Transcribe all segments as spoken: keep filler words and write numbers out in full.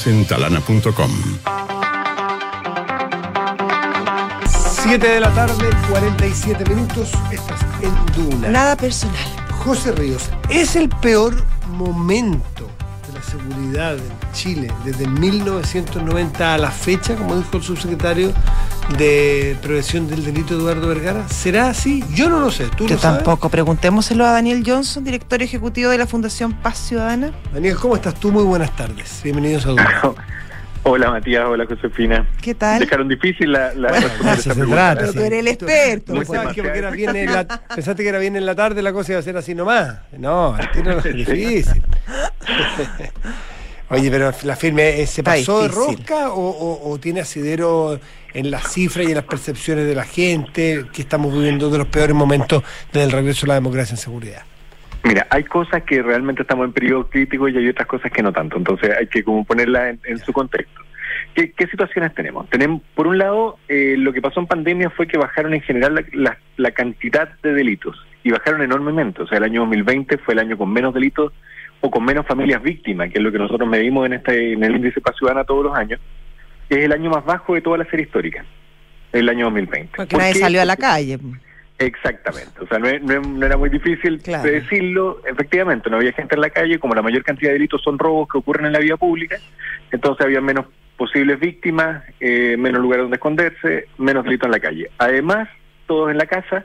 más en talana punto com. siete de la tarde, cuarenta y siete minutos. Estás en Duna. Nada personal. José Ríos, ¿es el peor momento de la seguridad en Chile desde mil novecientos noventa a la fecha, como dijo el subsecretario de Prevención del Delito, Eduardo Vergara? ¿Será así? Yo no lo sé. ¿Tú Yo lo sabes? tampoco. Preguntémoselo a Daniel Johnson, director ejecutivo de la Fundación Paz Ciudadana. Daniel, ¿cómo estás tú? Muy buenas tardes. Bienvenidos a Duna. Hola Matías, hola Josefina. ¿Qué tal? Dejaron difícil la, la Bueno, responder eso esta se pregunta. trata, Pero sí. tú eres el experto. Muy Pensabas que porque era demasiado. bien en la, pensaste que era bien en la tarde, la cosa iba a ser así nomás. No, al tiro es difícil. Oye, pero la firme eh, ¿se Está pasó de difícil. rosca o, o, o tiene asidero en las cifras y en las percepciones de la gente, que estamos viviendo de los peores momentos desde el regreso a la democracia en seguridad? Mira, hay cosas que realmente estamos en periodo crítico y hay otras cosas que no tanto. Entonces hay que como ponerlas en, en su contexto. ¿Qué, ¿Qué situaciones tenemos? Tenemos, por un lado, eh, lo que pasó en pandemia fue que bajaron en general la, la, la cantidad de delitos y bajaron enormemente. O sea, el año dos mil veinte fue el año con menos delitos o con menos familias víctimas, que es lo que nosotros medimos en este en el índice Paz Ciudadana todos los años. Es el año más bajo de toda la serie histórica, el año dos mil veinte. Porque ¿Por nadie qué? salió a la calle. Exactamente, o sea, no, es- no, es- no era muy difícil Claro. decirlo. Efectivamente, no había gente en la calle, como la mayor cantidad de delitos son robos que ocurren en la vía pública, entonces había menos posibles víctimas, eh, menos lugares donde esconderse, menos delitos en la calle. Además, todos en la casa,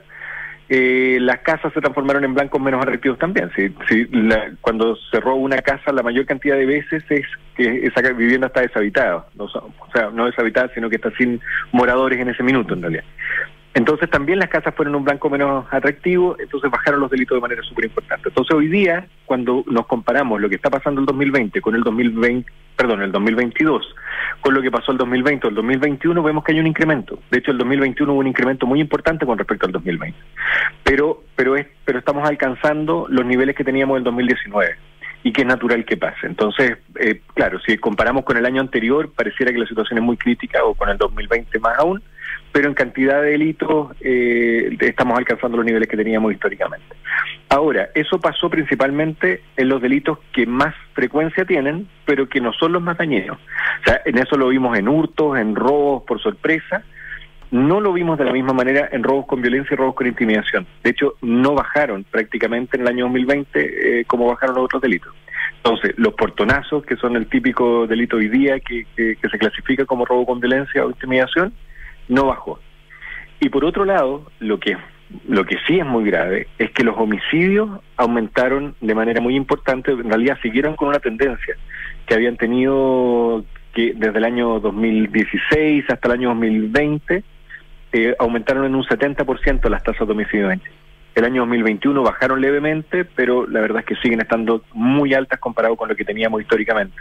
eh, las casas se transformaron en blancos menos atractivos también. Si, si la- cuando se roba una casa, la mayor cantidad de veces es que esa vivienda está deshabitada, no, son- o sea, no deshabitada, sino que está sin moradores en ese minuto en realidad. Entonces también las casas fueron un blanco menos atractivo, entonces bajaron los delitos de manera súper importante. Entonces hoy día, cuando nos comparamos lo que está pasando el dos mil veinte con el dos mil veinte, perdón, el dos mil veintidós, con lo que pasó el dos mil veinte o el dos mil veintiuno, vemos que hay un incremento. De hecho, el dos mil veintiuno hubo un incremento muy importante con respecto al dos mil veinte. Pero, pero, es, pero estamos alcanzando los niveles que teníamos en el dos mil diecinueve. Y que es natural que pase. Entonces, eh, claro, si comparamos con el año anterior, pareciera que la situación es muy crítica, o con el dos mil veinte más aún, pero en cantidad de delitos eh, estamos alcanzando los niveles que teníamos históricamente. Ahora, eso pasó principalmente en los delitos que más frecuencia tienen, pero que no son los más dañinos. O sea, en eso lo vimos en hurtos, en robos por sorpresa. No lo vimos de la misma manera en robos con violencia y robos con intimidación. De hecho, no bajaron prácticamente en el año dos mil veinte eh, como bajaron los otros delitos. Entonces, los portonazos, que son el típico delito hoy día que, que, que se clasifica como robo con violencia o intimidación, no bajó. Y por otro lado, lo que lo que sí es muy grave es que los homicidios aumentaron de manera muy importante. En realidad siguieron con una tendencia que habían tenido que desde el año dos mil dieciséis hasta el año dos mil veinte, eh, aumentaron en un setenta por ciento las tasas de homicidio en Chile. El año dos mil veintiuno bajaron levemente, pero la verdad es que siguen estando muy altas comparado con lo que teníamos históricamente.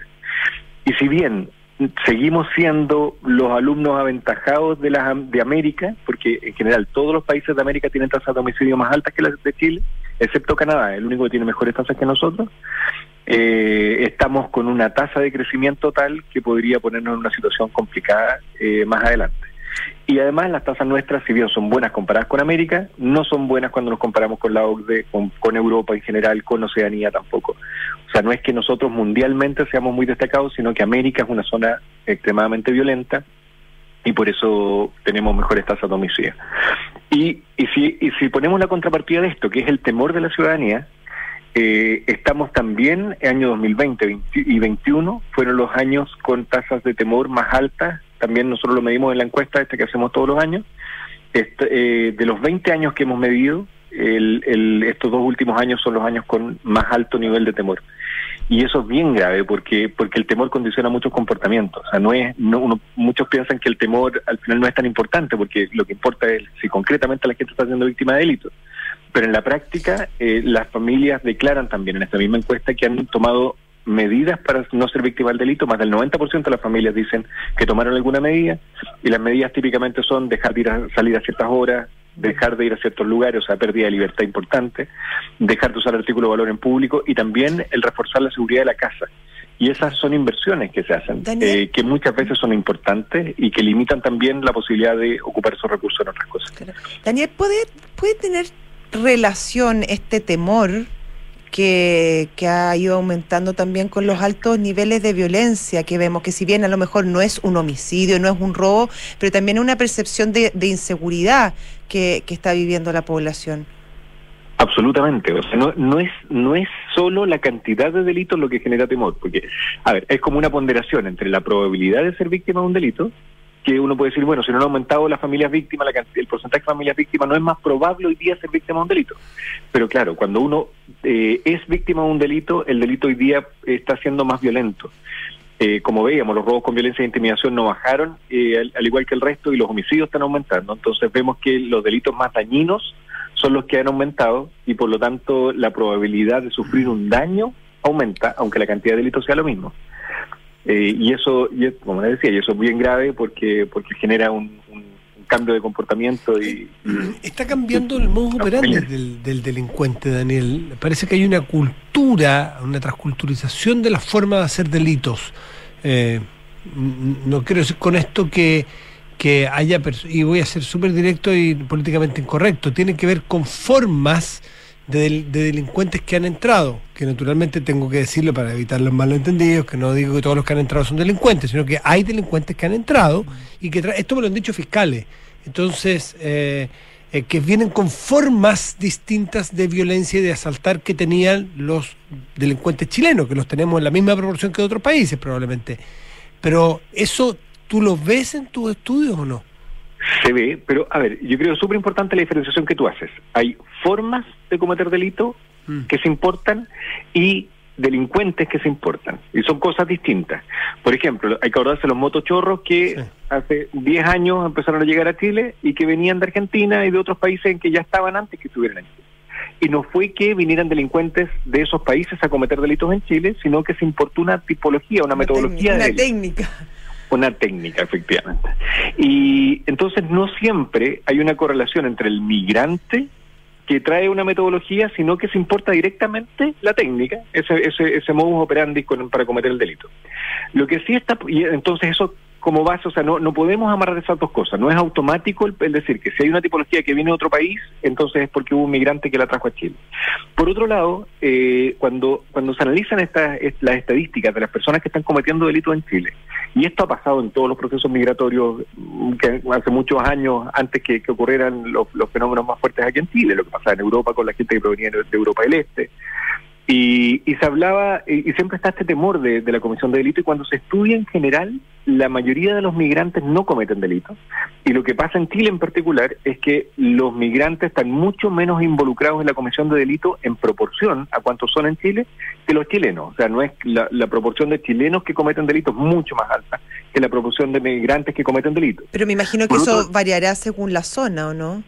Y si bien seguimos siendo los alumnos aventajados de las de América, porque en general todos los países de América tienen tasas de homicidio más altas que las de Chile, excepto Canadá, el único que tiene mejores tasas que nosotros, eh, estamos con una tasa de crecimiento tal que podría ponernos en una situación complicada eh, más adelante. Y además las tasas nuestras, si bien son buenas comparadas con América, no son buenas cuando nos comparamos con la O C D E, con, con Europa en general, con Oceanía tampoco. O sea, no es que nosotros mundialmente seamos muy destacados, sino que América es una zona extremadamente violenta y por eso tenemos mejores tasas de homicidio. Y, y, si, y si ponemos la contrapartida de esto, que es el temor de la ciudadanía, eh, estamos también, el año dos mil veinte, veinte y veintiuno, fueron los años con tasas de temor más altas. También nosotros lo medimos en la encuesta esta que hacemos todos los años. Este, eh, de los veinte años que hemos medido, el, el, estos dos últimos años son los años con más alto nivel de temor. Y eso es bien grave porque porque el temor condiciona muchos comportamientos. O sea, no es no uno, muchos piensan que el temor al final no es tan importante porque lo que importa es si concretamente la gente está siendo víctima de delitos. Pero en la práctica, eh, las familias declaran también en esta misma encuesta que han tomado medidas para no ser víctima del delito. Más del noventa por ciento de las familias dicen que tomaron alguna medida, y las medidas típicamente son dejar de ir a, salir a ciertas horas, dejar de ir a ciertos lugares, o sea, pérdida de libertad importante, dejar de usar artículos de valor en público y también el reforzar la seguridad de la casa. Y esas son inversiones que se hacen, eh, que muchas veces son importantes y que limitan también la posibilidad de ocupar esos recursos en otras cosas. Daniel, ¿puede, puede tener relación este temor que, que ha ido aumentando también con los altos niveles de violencia que vemos, que si bien a lo mejor no es un homicidio, no es un robo, pero también es una percepción de, de inseguridad que, que está viviendo la población. Absolutamente, o sea, no, no es no es solo la cantidad de delitos lo que genera temor, porque, a ver, es como una ponderación entre la probabilidad de ser víctima de un delito, que uno puede decir, bueno, si no han aumentado las familias víctimas, la cantidad, el porcentaje de familias víctimas, no es más probable hoy día ser víctima de un delito. Pero claro, cuando uno eh, es víctima de un delito, el delito hoy día está siendo más violento. Eh, como veíamos, los robos con violencia e intimidación no bajaron, eh, al, al igual que el resto, y los homicidios están aumentando. Entonces vemos que los delitos más dañinos son los que han aumentado y por lo tanto la probabilidad de sufrir un daño aumenta, aunque la cantidad de delitos sea lo mismo. Eh, y eso, y, como les decía, y eso es bien grave porque porque genera un, un, un cambio de comportamiento. y, y Está cambiando el modus operandi del, del delincuente, Daniel. Parece que hay una cultura, una transculturización de la forma de hacer delitos. Eh, no quiero decir con esto que que haya, y voy a ser súper directo y políticamente incorrecto, tiene que ver con formas de, de delincuentes que han entrado, que naturalmente tengo que decirlo para evitar los malentendidos, que no digo que todos los que han entrado son delincuentes, sino que hay delincuentes que han entrado y que tra- esto me lo han dicho fiscales, entonces eh, eh, que vienen con formas distintas de violencia y de asaltar que tenían los delincuentes chilenos, que los tenemos en la misma proporción que de otros países probablemente, pero eso ¿tú lo ves en tus estudios o no? Se ve, pero a ver, yo creo súper importante la diferenciación que tú haces. Hay formas de cometer delito mm. que se importan y delincuentes que se importan. Y son cosas distintas. Por ejemplo, hay que acordarse de los motochorros que sí. hace diez años empezaron a llegar a Chile y que venían de Argentina y de otros países en que ya estaban antes que estuvieran en Chile. Y no fue que vinieran delincuentes de esos países a cometer delitos en Chile, sino que se importó una tipología, una, una metodología. Técnica, de una técnica. Una técnica, efectivamente. Y entonces no siempre hay una correlación entre el migrante que trae una metodología, sino que se importa directamente la técnica, ese ese, ese modus operandi con, para cometer el delito. Lo que sí está, y entonces eso como base, o sea, no no podemos amarrar esas dos cosas. No es automático el, el decir que si hay una tipología que viene de otro país, entonces es porque hubo un migrante que la trajo a Chile. Por otro lado, eh, cuando cuando se analizan estas las estadísticas de las personas que están cometiendo delitos en Chile, y esto ha pasado en todos los procesos migratorios que hace muchos años antes que, que ocurrieran los, los fenómenos más fuertes aquí en Chile, lo que pasaba en Europa con la gente que provenía de Europa del Este. Y, y se hablaba, y, y siempre está este temor de, de la comisión de delito, y cuando se estudia en general, la mayoría de los migrantes no cometen delitos. Y lo que pasa en Chile en particular es que los migrantes están mucho menos involucrados en la comisión de delito en proporción a cuántos son en Chile que los chilenos. O sea, no es la, la proporción de chilenos que cometen delitos mucho más alta que la proporción de migrantes que cometen delitos. Pero me imagino que Por eso otro, variará según la zona, ¿o no?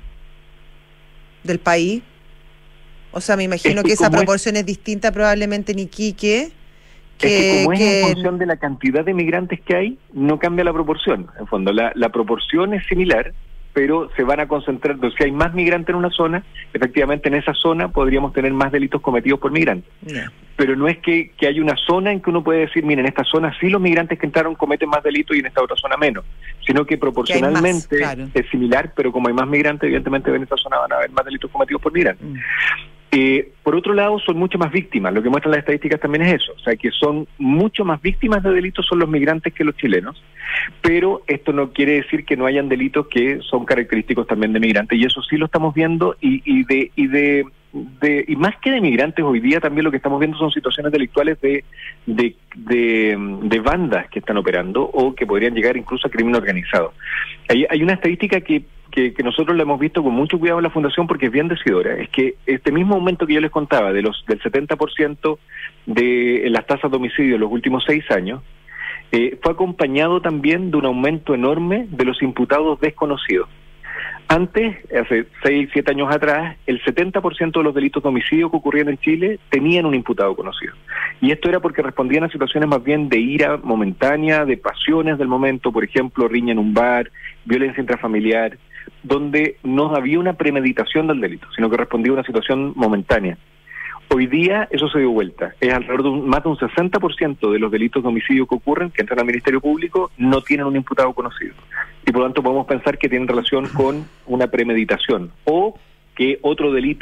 Del país. O sea, me imagino es que que esa es, proporción es distinta probablemente en Iquique. Que, es que como que... es en función de la cantidad de migrantes que hay, no cambia la proporción. En fondo, la, la proporción es similar, pero se van a concentrar. Entonces, si hay más migrantes en una zona, efectivamente en esa zona podríamos tener más delitos cometidos por migrantes. Yeah. Pero no es que, que haya una zona en que uno puede decir, miren, en esta zona sí los migrantes que entraron cometen más delitos y en esta otra zona menos, sino que proporcionalmente que más, claro. es similar, pero como hay más migrantes, evidentemente en esta zona van a haber más delitos cometidos por migrantes. Mm. Eh, por otro lado, son mucho más víctimas. Lo que muestran las estadísticas también es eso. O sea, que son mucho más víctimas de delitos son los migrantes que los chilenos. Pero esto no quiere decir que no hayan delitos que son característicos también de migrantes. Y eso sí lo estamos viendo. Y, y de y de, de y más que de migrantes, hoy día también lo que estamos viendo son situaciones delictuales de, de, de, de bandas que están operando o que podrían llegar incluso a crimen organizado. Hay, hay una estadística que Que, que nosotros lo hemos visto con mucho cuidado en la Fundación porque es bien decidora, es que este mismo aumento que yo les contaba de los del setenta por ciento de las tasas de homicidio en los últimos seis años, eh, fue acompañado también de un aumento enorme de los imputados desconocidos. Antes, hace seis, siete años atrás, el setenta por ciento de los delitos de homicidio que ocurrían en Chile tenían un imputado conocido. Y esto era porque respondían a situaciones más bien de ira momentánea, de pasiones del momento, por ejemplo, riña en un bar, violencia intrafamiliar, donde no había una premeditación del delito, sino que respondía a una situación momentánea. Hoy día eso se dio vuelta. Es alrededor de un, más de un sesenta por ciento de los delitos de homicidio que ocurren, que entran al Ministerio Público, no tienen un imputado conocido. Y por lo tanto podemos pensar que tienen relación con una premeditación o que otro delito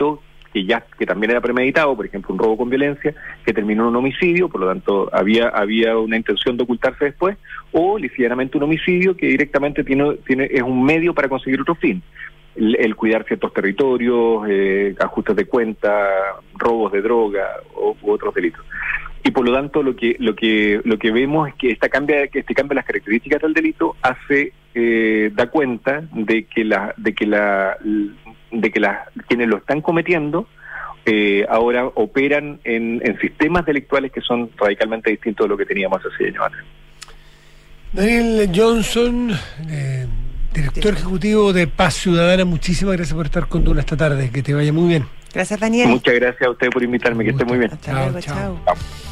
que ya que también era premeditado, por ejemplo, un robo con violencia, que terminó en un homicidio, por lo tanto había había una intención de ocultarse después, o ligeramente un homicidio que directamente tiene, tiene es un medio para conseguir otro fin. El, el cuidar ciertos territorios, eh, ajustes de cuenta, robos de droga o, u otros delitos. Y por lo tanto lo que lo que lo que vemos es que esta cambia que este cambio de las características del delito hace eh, da cuenta de que la de que la de que las quienes lo están cometiendo eh, ahora operan en, en sistemas delictuales que son radicalmente distintos de lo que teníamos hace años atrás. Daniel Johnson, eh, director ejecutivo de Paz Ciudadana, muchísimas gracias por estar con Duna esta tarde, que te vaya muy bien. Gracias, Daniel. Muchas gracias a usted por invitarme, que esté muy bien. Hasta luego, chao. Chao.